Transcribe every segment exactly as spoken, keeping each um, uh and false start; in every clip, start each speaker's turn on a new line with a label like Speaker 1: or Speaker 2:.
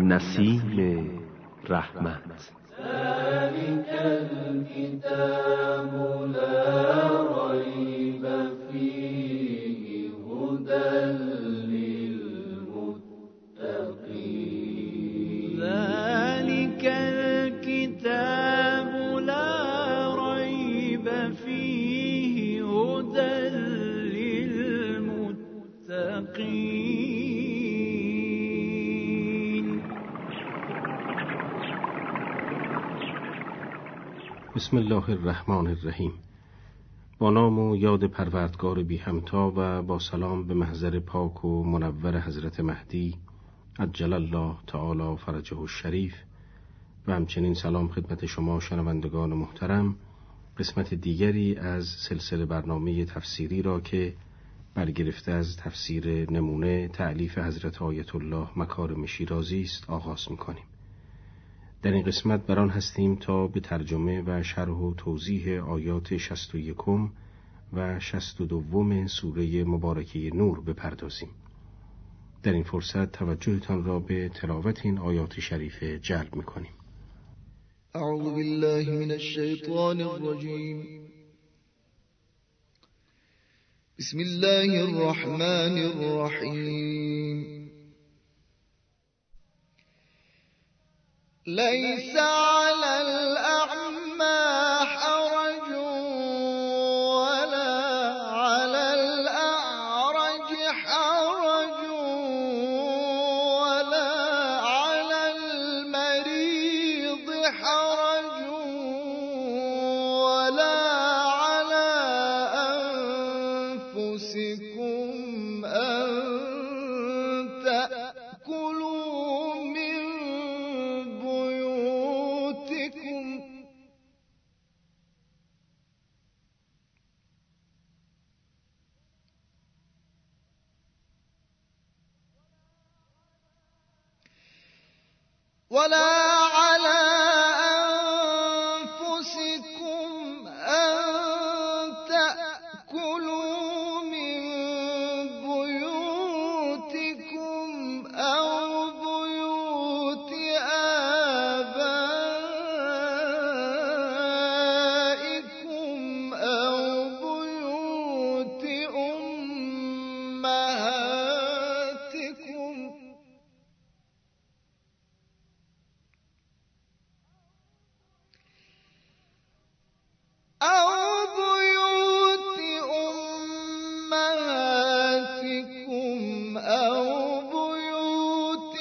Speaker 1: نسیم رحمت.
Speaker 2: ذلك الكتاب لا ريب فيه هدى للمتقين.
Speaker 3: ذلك الكتاب لا ريب فيه هدى للمتقين.
Speaker 4: بسم الله الرحمن الرحیم. با نام و یاد پروردگار بی همتا و با سلام به محضر پاک و منور حضرت مهدی عجل الله تعالی فرجه الشریف و همچنین سلام خدمت شما شنوندگان محترم. قسمت دیگری از سلسله برنامه تفسیری را که برگرفته از تفسیر نمونه تألیف حضرت آیت الله مکارم شیرازی است آغاز می‌کنیم. در این قسمت بران هستیم تا به ترجمه و شرح و توضیح آیات شصت و یکم و شصت و دوم سوره مبارکه نور بپردازیم. در این فرصت توجهتان را به تلاوت این آیات شریفه جلب می‌کنیم.
Speaker 5: اعوذ بالله من الشیطان الرجیم. بسم الله الرحمن الرحیم. ليس على الأعمى حرج ولا على الأعرج حرج ولا على المريض حرج ولا على أنفسكم أن تأكلوا من ولا على أنفسكم أن تأكلوا من بيوتكم أو بيوت آبائكم أو بيوت أمهاتكم أو بيوت أمهاتكم أو بيوت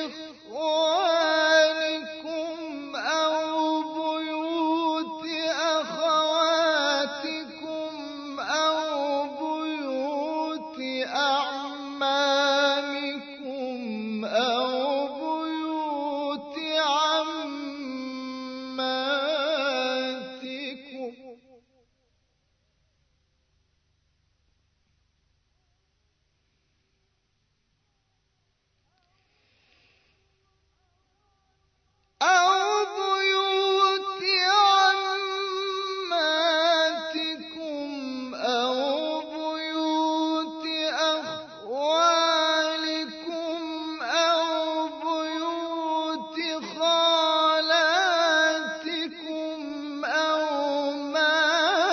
Speaker 5: إخوانكم أو بيوت أخواتكم أو بيوت أعمامكم أو بيوت عماتكم أو بيوت عماتكم أو بيوت أخوالكم أو بيوت خالاتكم أو ما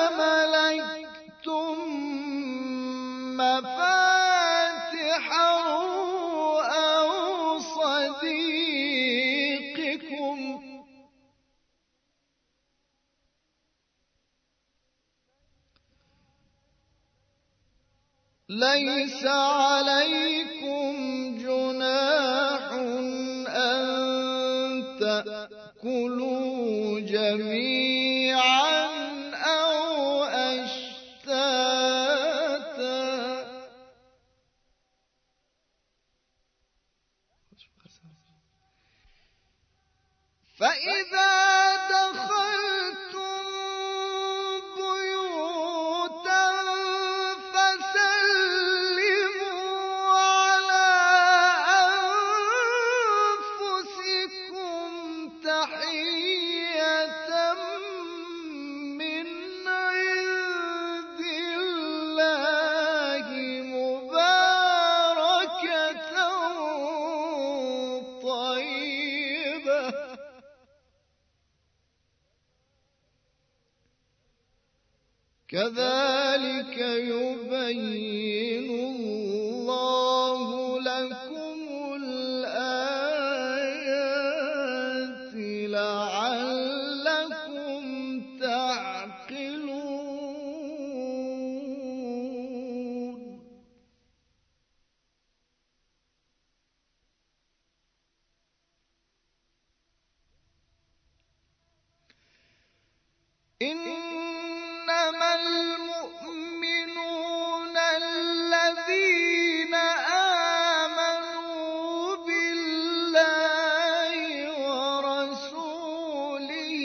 Speaker 5: ملكتم مفاتحه أو صديقكم ليس عليكم جناح أن تأكلوا جميعا أو أشتاتا. فإذا دخلتم بيوتا فسلموا على أنفسكم تحية كذلك يبين الله لكم الآيات لعلكم تعقلون. إنما المؤمنون الذين آمنوا بالله ورسوله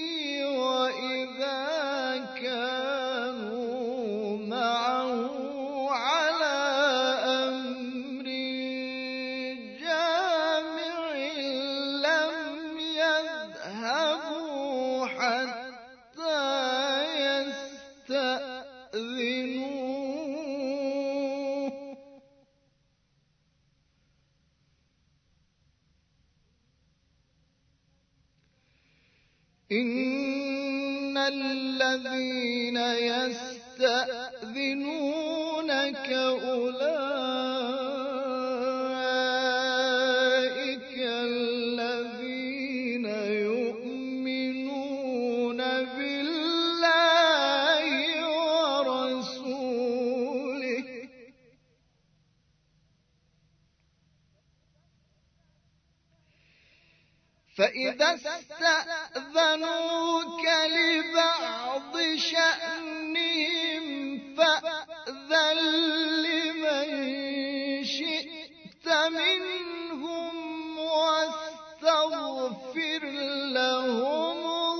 Speaker 5: وإذا كانوا معه على أمر جامع لم يذهبوا حتى يستأذنوه. إن الذين يستأذنونك أولئك الذين يؤمنون بالله ورسوله فإذا استأذنوك لبعض شأنهم فأذن لمن شئت منهم واستغفر لهم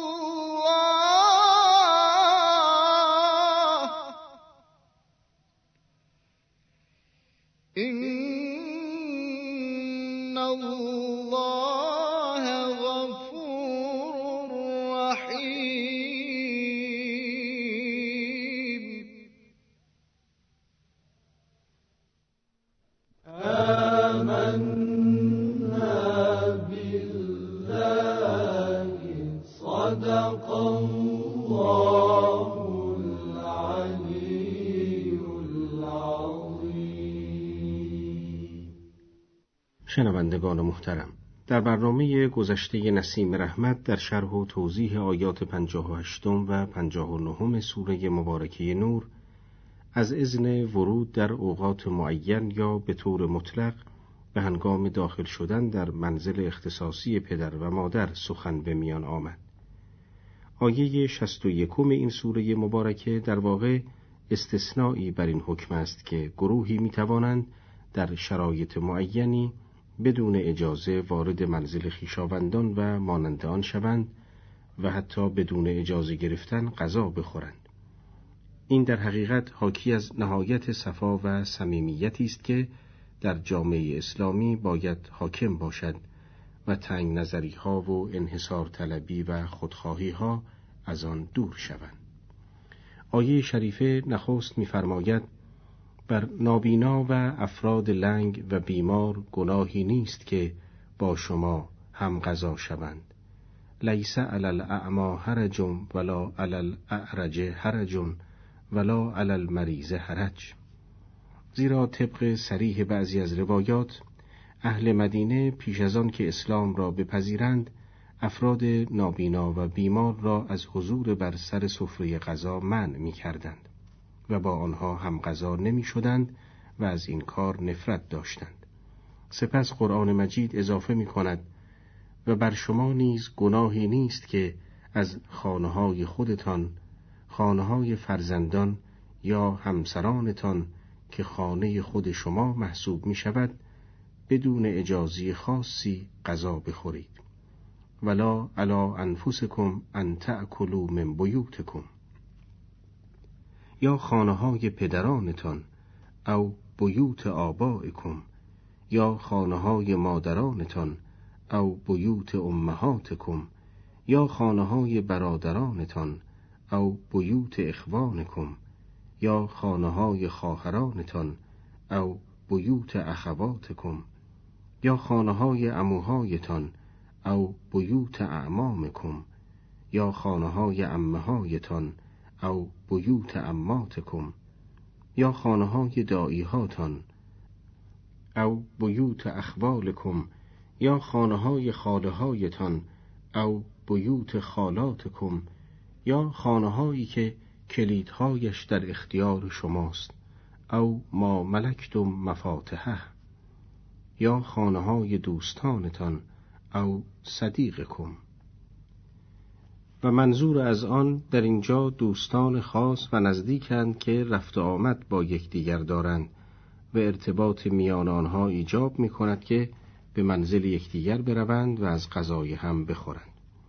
Speaker 5: الله إن الله غفور رحيم.
Speaker 2: آمنا بالله صدق الله العلي العظيم.
Speaker 4: شنوندگان محترم، در برنامه گذشته نسیم رحمت در شرح و توضیح آیات پنجاه و هشت و پنجاه و نه سوره مبارکه نور از اذن ورود در اوقات معین یا به طور مطلق به هنگام داخل شدن در منزل اختصاصی پدر و مادر سخن به میان آمد. آیه شصت و یکم این سوره مبارکه در واقع استثنایی بر این حکم است که گروهی می توانند در شرایط معینی بدون اجازه وارد منزل خویشاوندان و مانند آن شوند و حتی بدون اجازه گرفتن غذا بخورند. این در حقیقت حاکی از نهایت صفا و صمیمیتی است که در جامعه اسلامی باید حاکم باشد و تنگ نظری ها و انحصار طلبی و خودخواهی ها از آن دور شوند. آیه شریفه نخست می‌فرماید بر نابینا و افراد لنگ و بیمار گناهی نیست که با شما هم غذا شوند. لیس علی الاعمی حرج ولا علی الاعرج حرج ولا علی المریض حرج. زیرا طبق صریح بعضی از روایات اهل مدینه پیش از آن که اسلام را بپذیرند افراد نابینا و بیمار را از حضور بر سر سفره غذا منع می کردند و با آنها هم غذا نمی شدند و از این کار نفرت داشتند. سپس قرآن مجید اضافه می کند و بر شما نیز گناهی نیست که از خانه‌های خودتان، خانه‌های فرزندان یا همسرانتان که خانه خود شما محسوب می شود بدون اجازه خاصی غذا بخورید. ولا علی انفسکم ان تأکلوا من بیوتکم، یا خانه‌های پدرانتان او بیوت آبائکم، یا خانه‌های مادرانتان او بیوت امهاتکم، یا خانه‌های برادرانتان او بیوت اخوانکم، یا خانه‌های خواهرانتان او بیوت اخواتکم، یا خانه‌های عموهایتان او بیوت اعمامکم، یا خانه‌های عمهایتان او بیوت عماتکم یا خانه های دایی هاتان، او بیوت اخوالکم یا خانه های خاله هایتان، او بیوت خالاتکم یا خانه هایی که کلیدهایش در اختیار شماست، او ما ملکتم مفاتحه یا خانه های دوستانتان، او صدیقکم. و منظور از آن در اینجا دوستان خاص و نزدیکند که رفت آمد با یکدیگر دارند و ارتباط میان آنها ایجاب می کند که به منزل یکدیگر بروند و از غذای هم بخورند.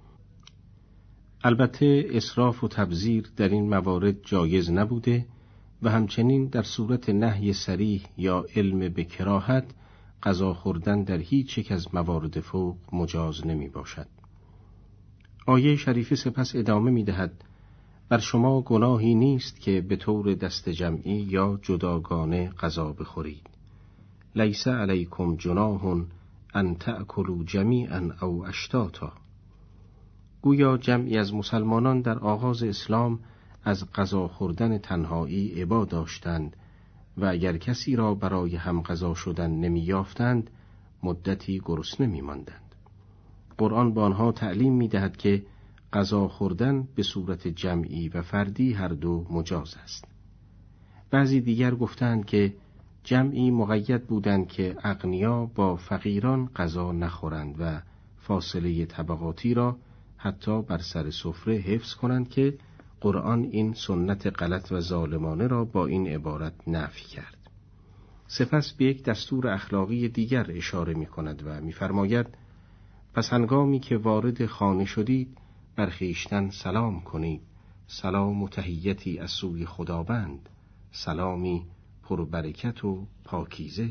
Speaker 4: البته اسراف و تبذیر در این موارد جایز نبوده و همچنین در صورت نهی صریح یا علم به کراهت غذا خوردن در هیچ یک از موارد فوق مجاز نمی باشد. آیه شریفه سپس ادامه می دهد: بر شما گناهی نیست که به طور دست جمعی یا جداگانه غذا بخورید. لیس علیکم جناح ان تأکلوا جمیعا او اشتاتا. گویا جمعی از مسلمانان در آغاز اسلام از غذا خوردن تنهایی ابا داشتند و اگر کسی را برای هم غذا شدن نمی یافتند مدتی گرسنه می ماندند. قرآن به آنها تعلیم می دهد که غذا خوردن به صورت جمعی و فردی هر دو مجاز است. بعضی دیگر گفتند که جمعی مقید بودند که اغنیا با فقیران غذا نخورند و فاصله طبقاتی را حتی بر سر سفره حفظ کنند که قرآن این سنت غلط و ظالمانه را با این عبارت نفی کرد. سپس به یک دستور اخلاقی دیگر اشاره می کند و می فرماید: پس هنگامی که وارد خانه شدید بر خویشتن سلام کنید، سلام و تحیتی از سوی خداوند، سلامی پربرکت و پاکیزه.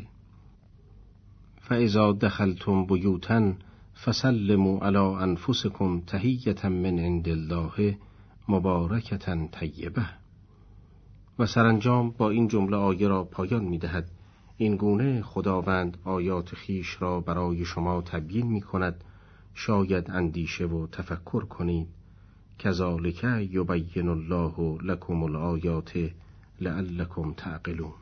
Speaker 4: فاذا دخلتم بیوتا فسلموا علی انفسکم تحیة من عند الله مبارکة طیبه. و سرانجام با این جمله آیه را پایان می دهد: این گونه خداوند آیات خیش را برای شما تبیین می کند، شاید اندیشه و تفکر کنید. کذالک یبین الله لکم الآیات لعلکم تعقلون.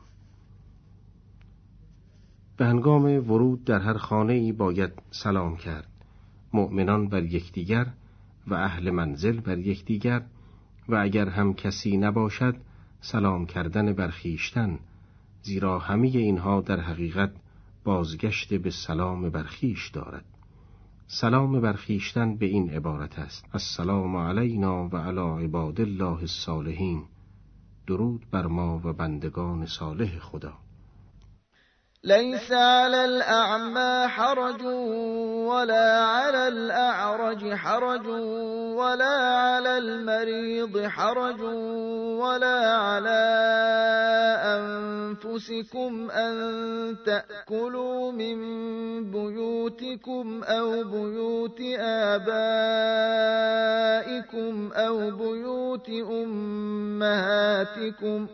Speaker 4: به هنگام ورود در هر خانه ای باید سلام کرد، مؤمنان بر یکدیگر و اهل منزل بر یکدیگر، و اگر هم کسی نباشد سلام کردن بر خویشتن، زیرا همه اینها در حقیقت بازگشت به سلام بر خویش دارد. سلام بر خویشتن به این عبارت است: السلام علینا و علی عباد الله الصالحین. درود بر ما و بندگان صالح خدا.
Speaker 5: ليس على الأعمى حرج ولا على الأعرج حرج ولا على المريض حرج ولا على أنفسكم أن تأكلوا من بيوتكم أو بيوت آبائكم أو بيوت أمهاتكم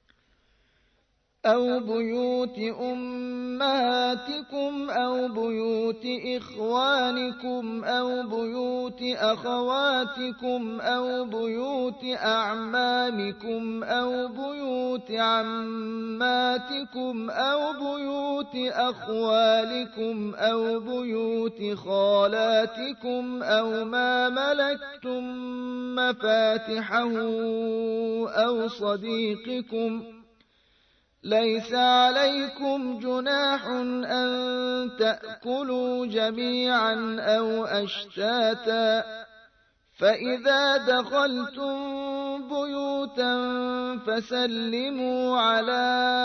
Speaker 5: أو بيوت أمهاتكم أو بيوت إخوانكم أو بيوت أخواتكم أو بيوت أعمامكم أو بيوت عماتكم أو بيوت أخوالكم أو بيوت خالاتكم أو ما ملكتم مفاتحه أو صديقكم. ليس عليكم جناح أن تأكلوا جميعا أو أشتاتا، فإذا دخلتم بيوتا فسلموا على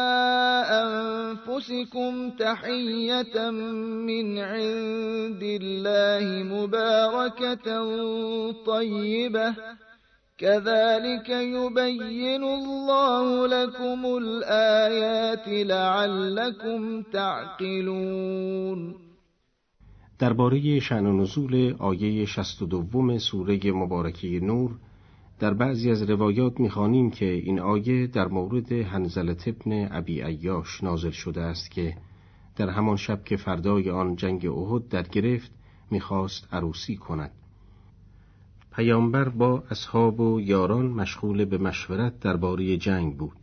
Speaker 5: أنفسكم تحية من عند الله مباركة طيبة، كذلك يبين الله لكم الآيات لعلكم تعقلون.
Speaker 4: درباره شأن و نزول آیه شصت و دوم سوره مبارکه نور در بعضی از روایات می‌خوانیم که این آیه در مورد حنظله ابن ابی عیاش نازل شده است که در همان شب که فردای آن جنگ احد در گرفت می‌خواست عروسی کند. پیامبر با اصحاب و یاران مشغول به مشورت درباره جنگ بود.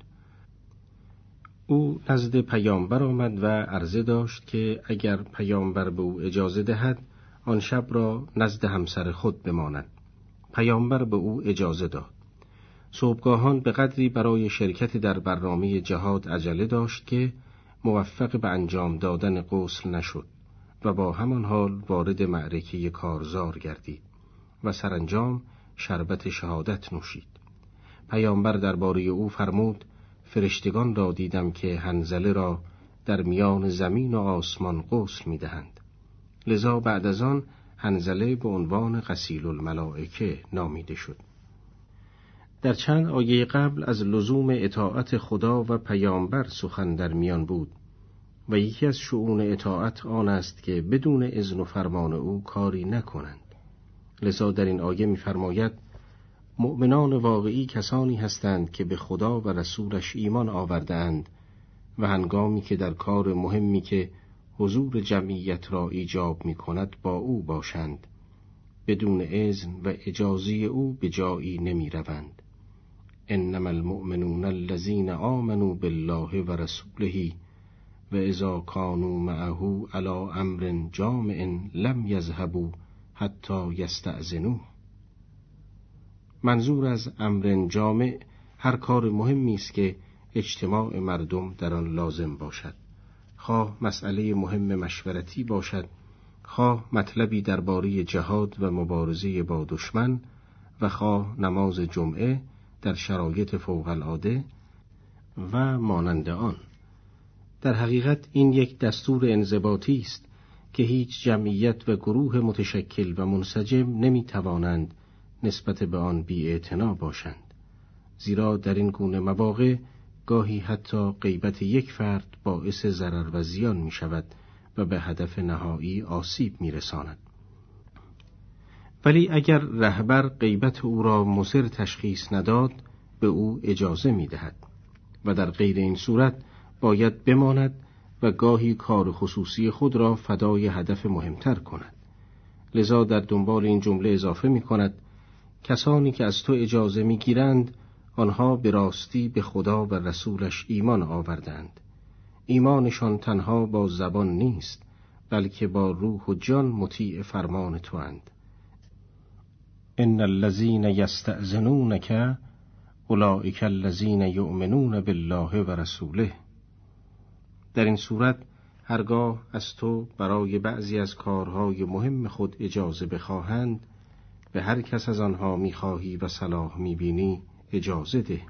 Speaker 4: او نزد پیامبر آمد و عرضه داشت که اگر پیامبر به او اجازه دهد آن شب را نزد همسر خود بماند. پیامبر به او اجازه داد. صبحگاهان به قدری برای شرکت در برنامه جهاد عجله داشت که موفق به انجام دادن غسل نشد و با همان حال وارد معرکه کارزار گردید و سرانجام شربت شهادت نوشید. پیامبر درباره او فرمود: فرشتگان را دیدم که حنظله را در میان زمین و آسمان غسل می‌دهند. لذا بعد از آن حنظله به عنوان غسیل الملائکه نامیده شد. در چند آیه قبل از لزوم اطاعت خدا و پیامبر سخن در میان بود و یکی از شؤون اطاعت آن است که بدون اذن و فرمان او کاری نکنند. لذا در این آیه می‌فرماید: مؤمنان واقعی کسانی هستند که به خدا و رسولش ایمان آورده‌اند و هنگامی که در کار مهمی که حضور جمعیت را ایجاب می‌کند با او باشند، بدون اذن و اجازه او به جایی نمی‌روند. انما المؤمنون الذین آمنوا بالله و رسوله و اذا كانوا معه علی امر جامع لم یذهبوا حتی یستأذنوه. منظور از امر جامع هر کار مهمی است که اجتماع مردم در آن لازم باشد، خواه مسئله مهم مشورتی باشد، خواه مطلبی درباره جهاد و مبارزه با دشمن و خواه نماز جمعه در شرایط فوق العاده و مانند آن. در حقیقت این یک دستور انضباطی است که هیچ جمعیت و گروه متشکل و منسجم نمی توانند نسبت به آن بی‌اعتنا باشند، زیرا در این گونه مواقع گاهی حتی غیبت یک فرد باعث ضرر و زیان می شود و به هدف نهایی آسیب می رساند. ولی اگر رهبر غیبت او را مضر تشخیص نداد، به او اجازه می دهد و در غیر این صورت باید بماند و گاهی کار خصوصی خود را فدای هدف مهمتر کند. لذا در دنبال این جمله اضافه می کند: کسانی که از تو اجازه می گیرند آنها به راستی به خدا و رسولش ایمان آوردند. ایمانشان تنها با زبان نیست، بلکه با روح و جان مطیع فرمان تو اند. ان الذین یستأذنونک اولئک الذین یؤمنون بالله و رسوله. در این صورت هرگاه از تو برای بعضی از کارهای مهم خود اجازه بخواهند، به هر کس از آنها میخواهی و صلاح میبینی اجازه ده.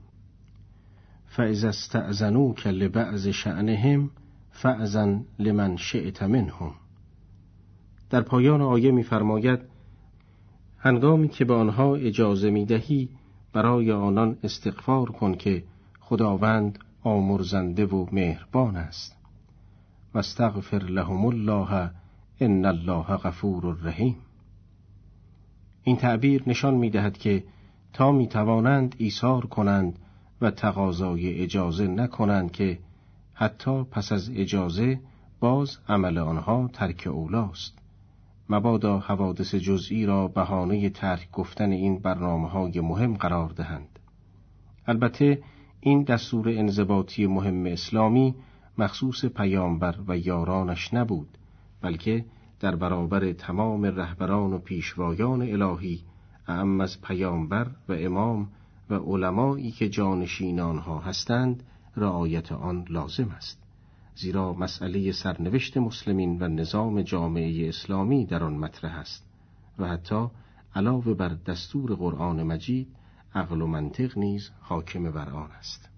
Speaker 4: فاذا استأذنوک لبعض شأنهم فأذن لمن شئت منهم. در پایان آیه می‌فرماید: هنگامی که به آنها اجازه می‌دهی برای آنان استغفار کن که خداوند آمرزنده و مهربان است. واستغفر لهم الله ان الله غفور رحیم. این تعبیر نشان می‌دهد که تا می‌توانند ایثار کنند و تقاضای اجازه نکنند که حتی پس از اجازه باز عمل آنها ترک اولاست. مبادا حوادث جزئی را بهانه ترک گفتن این برنامه‌های مهم قرار دهند. البته این دستور انضباطی مهم اسلامی مخصوص پیامبر و یارانش نبود، بلکه در برابر تمام رهبران و پیشوایان الهی، اعم از پیامبر و امام و علمایی که جانشین آنها هستند، رعایت آن لازم است، زیرا مسئله سرنوشت مسلمین و نظام جامعه اسلامی در آن مطرح است و حتی علاوه بر دستور قرآن مجید عقل و منطق نیز حاکم بر آن است.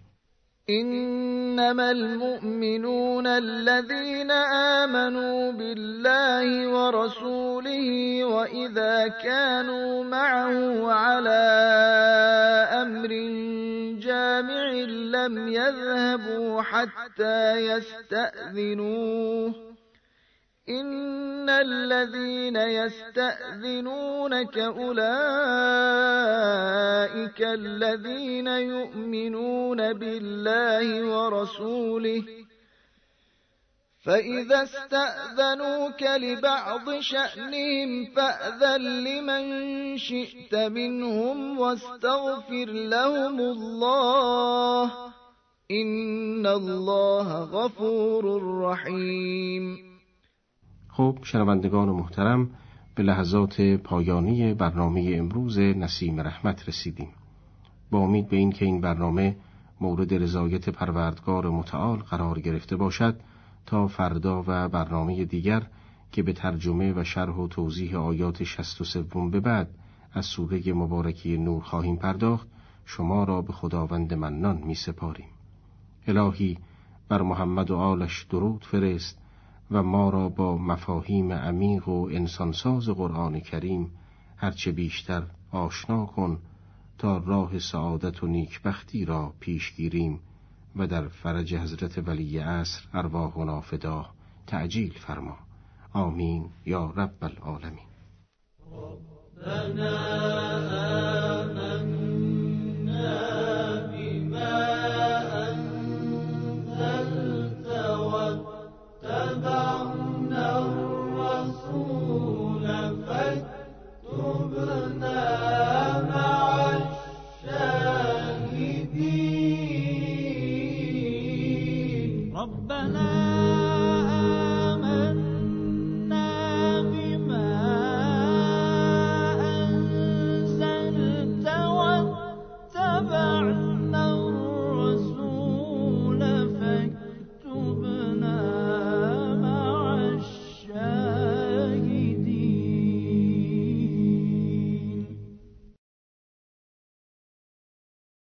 Speaker 5: انما المؤمنون الذين آمنوا بالله ورسوله وإذا كانوا معه على أمر جامع لم يذهبوا حتى يستأذنوه إن الذين يستأذنونك أولئك الذين يؤمنون بالله ورسوله فإذا استأذنوك لبعض شأنهم فأذن لمن شئت منهم واستغفر لهم الله إن الله غفور رحیم.
Speaker 4: خب شنوندگان محترم، به لحظات پایانی برنامه امروز نسیم رحمت رسیدیم. با امید به این که این برنامه مورد رضایت پروردگار متعال قرار گرفته باشد، تا فردا و برنامه دیگر که به ترجمه و شرح و توضیح آیات شصت و سه به بعد از سوره مبارکه نور خواهیم پرداخت، شما را به خداوند منان می سپاریم. الهی بر محمد و آلش درود فرست و ما را با مفاهیم عمیق و انسانساز قرآن کریم هرچه بیشتر آشنا کن تا راه سعادت و نیکبختی را پیش گیریم و در فرج حضرت ولی عصر ارواحنا فدا تعجیل فرما. آمین یا رب العالمین.